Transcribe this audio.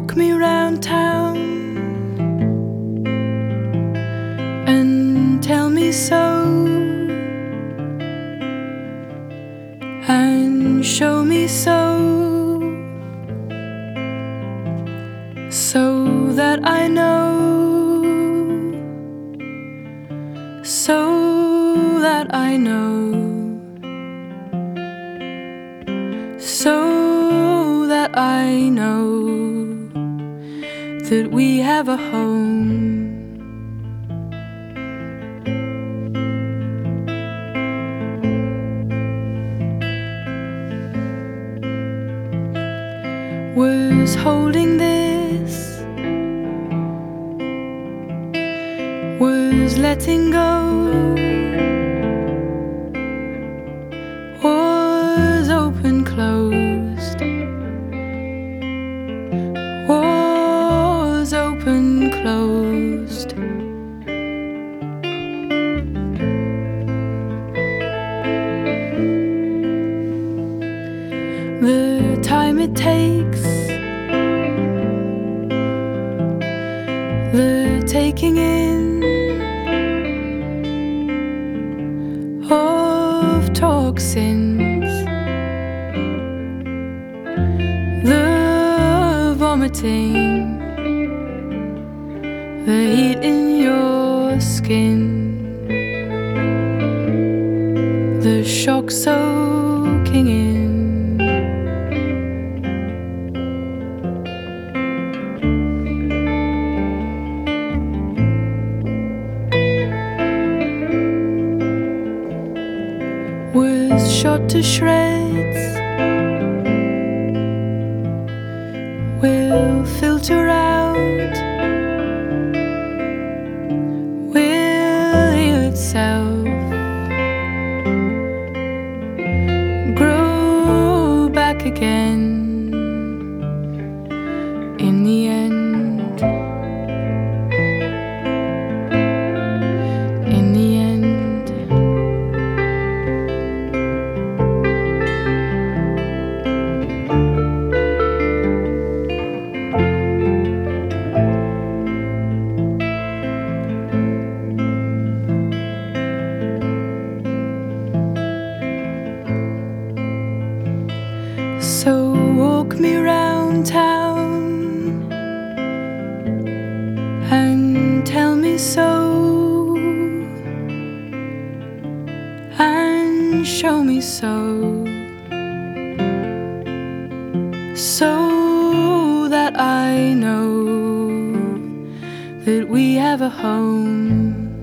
walk me round town and tell me so, and show me so, so that I know, so that I know, so that I know that we have a home. Was holding this, was letting go, was open closed, was open closed. The time it takes, the taking in of toxins, the vomiting, the heat in your skin, the shock soaking in. Was shot to shreds, will filter out, will heal itself, grow back again in the end, in the end. So walk me round town and tell me so, and show me so, so that I know that we have a home.